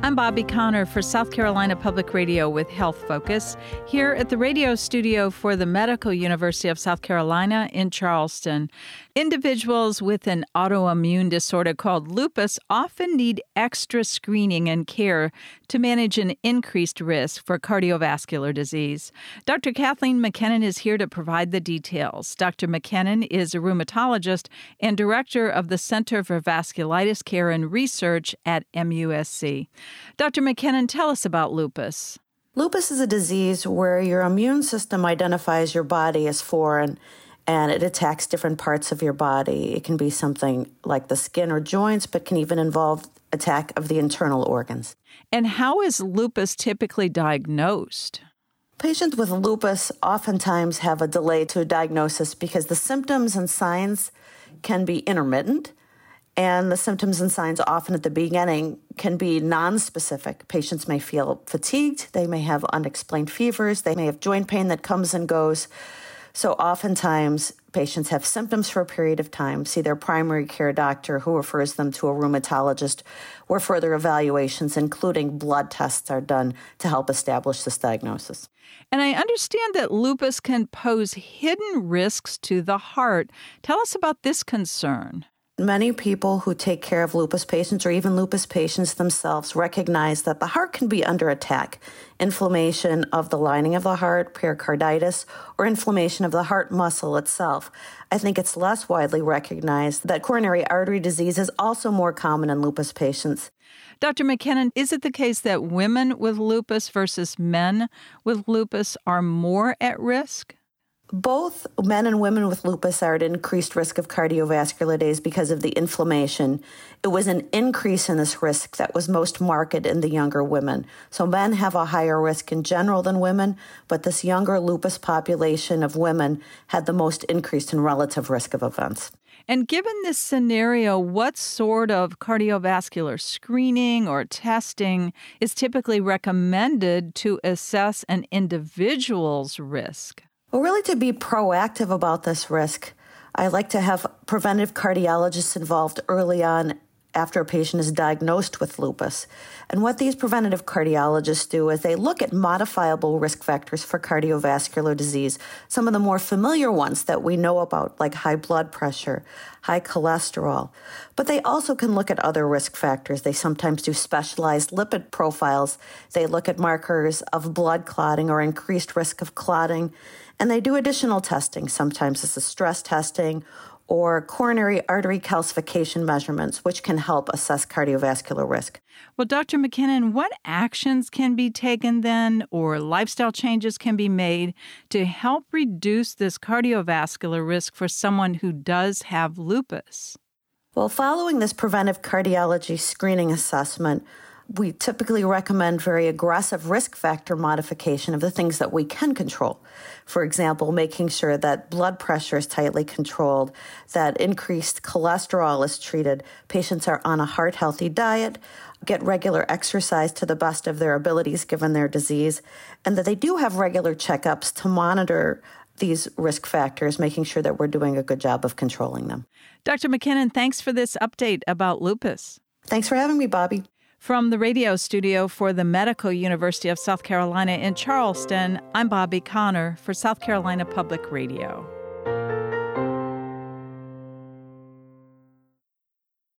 I'm Bobby Connor for South Carolina Public Radio with Health Focus, here at the radio studio for the Medical University of South Carolina in Charleston. Individuals with an autoimmune disorder called lupus often need extra screening and care to manage an increased risk for cardiovascular disease. Dr. Kathleen McKinnon is here to provide the details. Dr. McKinnon is a rheumatologist and director of the Center for Vasculitis Care and Research at MUSC. Dr. McKinnon, tell us about lupus. Lupus is a disease where your immune system identifies your body as foreign and it attacks different parts of your body. It can be something like the skin or joints, but can even involve attack of the internal organs. And how is lupus typically diagnosed? Patients with lupus oftentimes have a delay to a diagnosis because the symptoms and signs can be intermittent. And the symptoms and signs often at the beginning can be nonspecific. Patients may feel fatigued, they may have unexplained fevers, they may have joint pain that comes and goes. So oftentimes patients have symptoms for a period of time, see their primary care doctor who refers them to a rheumatologist, where further evaluations, including blood tests, are done to help establish this diagnosis. And I understand that lupus can pose hidden risks to the heart. Tell us about this concern. Many people who take care of lupus patients or even lupus patients themselves recognize that the heart can be under attack. Inflammation of the lining of the heart, pericarditis, or inflammation of the heart muscle itself. I think it's less widely recognized that coronary artery disease is also more common in lupus patients. Dr. McKinnon, is it the case that women with lupus versus men with lupus are more at risk? Both men and women with lupus are at increased risk of cardiovascular disease because of the inflammation. It was an increase in this risk that was most marked in the younger women. So men have a higher risk in general than women, but this younger lupus population of women had the most increase in relative risk of events. And given this scenario, what sort of cardiovascular screening or testing is typically recommended to assess an individual's risk? Well, really to be proactive about this risk, I like to have preventive cardiologists involved early on after a patient is diagnosed with lupus. And what these preventative cardiologists do is they look at modifiable risk factors for cardiovascular disease, some of the more familiar ones that we know about, like high blood pressure, high cholesterol. But they also can look at other risk factors. They sometimes do specialized lipid profiles. They look at markers of blood clotting or increased risk of clotting. And they do additional testing. Sometimes this is stress testing or coronary artery calcification measurements, which can help assess cardiovascular risk. Well, Dr. McKinnon, what actions can be taken then or lifestyle changes can be made to help reduce this cardiovascular risk for someone who does have lupus? Well, following this preventive cardiology screening assessment, we typically recommend very aggressive risk factor modification of the things that we can control. For example, making sure that blood pressure is tightly controlled, that increased cholesterol is treated, patients are on a heart-healthy diet, get regular exercise to the best of their abilities given their disease, and that they do have regular checkups to monitor these risk factors, making sure that we're doing a good job of controlling them. Dr. McKinnon, thanks for this update about lupus. Thanks for having me, Bobby. From the radio studio for the Medical University of South Carolina in Charleston, I'm Bobby Connor for South Carolina Public Radio.